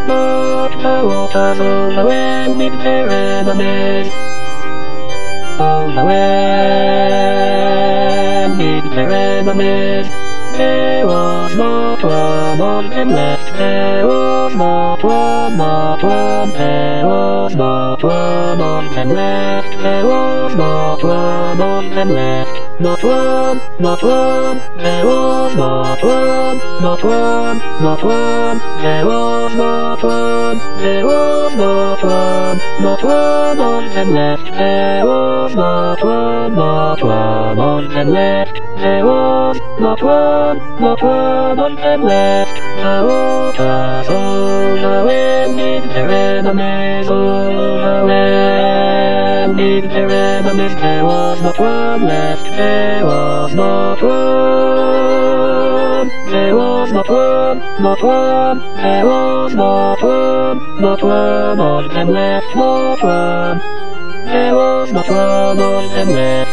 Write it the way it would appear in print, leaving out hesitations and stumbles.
Not the waters all away with their enemies. All away with their enemies. There was not one of them left. There was not one, not one. There was not one of them left. There was not one of them left. Not one, not one. There was not one, not one, not one. There was not one. There was not one, not one of them left. There was not one, not one of them left. There was not one, not one of them left. The waters all away with their enemies, all away with their enemies. There was not one left. There was not one. There was not one, not one. There was not one, not one of them left. Not one. There was not one of them left.